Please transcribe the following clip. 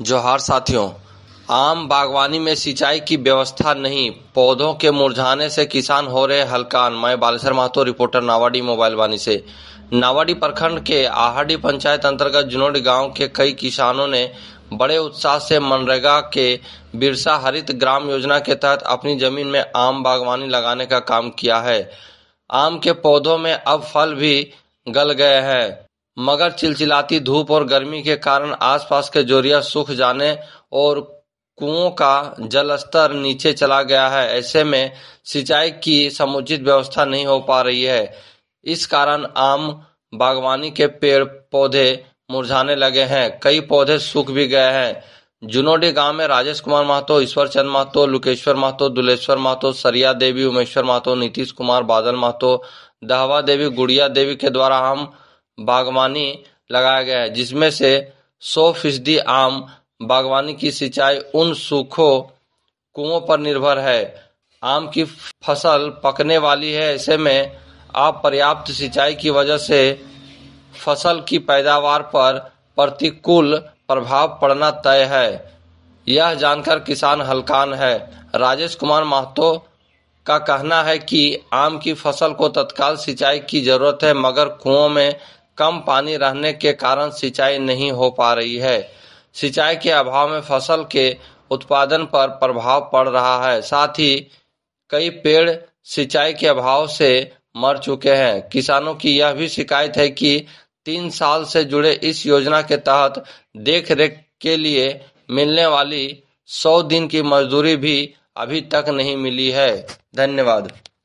जोहार साथियों। आम बागवानी में सिंचाई की व्यवस्था नहीं, पौधों के मुरझाने से किसान हो रहे हलकान। मैं बालेश्वर महतो, रिपोर्टर नावाडी मोबाइल वाणी से। नावाडी प्रखंड के आहड़ी पंचायत अंतर्गत जुनोडी गांव के कई किसानों ने बड़े उत्साह से मनरेगा के बिरसा हरित ग्राम योजना के तहत अपनी जमीन में आम बागवानी लगाने का काम किया है। आम के पौधों में अब फल भी गल गए हैं, मगर चिलचिलाती धूप और गर्मी के कारण आसपास के जोरिया सूख जाने और कुओं का जलस्तर नीचे चला गया है। ऐसे में सिंचाई की समुचित व्यवस्था नहीं हो पा रही है। इस कारण आम बागवानी के पेड़ पौधे मुरझाने लगे हैं, कई पौधे सूख भी गए हैं। जुनोडी गांव में राजेश कुमार महतो, ईश्वर चंद महतो, लुकेश्वर महतो, दुलेश्वर महतो, सरिया देवी, उमेश्वर महतो, नीतीश कुमार, बादल महतो, दहवा देवी, गुड़िया देवी के द्वारा आम बागवानी लगाया गया है, जिसमें से 100% आम बागवानी की सिंचाई उन सूखो कुओं पर निर्भर है। आम की फसल पकने वाली है, ऐसे में अपर्याप्त सिंचाई की वजह से फसल की पैदावार पर प्रतिकूल प्रभाव पड़ना तय है। यह जानकर किसान हलकान है। राजेश कुमार महतो का कहना है कि आम की फसल को तत्काल सिंचाई की जरूरत है, मगर कुओं में कम पानी रहने के कारण सिंचाई नहीं हो पा रही है। सिंचाई के अभाव में फसल के उत्पादन पर प्रभाव पड़ रहा है। साथ ही कई पेड़ सिंचाई के अभाव से मर चुके हैं। किसानों की यह भी शिकायत है कि 3 साल से जुड़े इस योजना के तहत देख रेख के लिए मिलने वाली 100 दिन की मजदूरी भी अभी तक नहीं मिली है। धन्यवाद।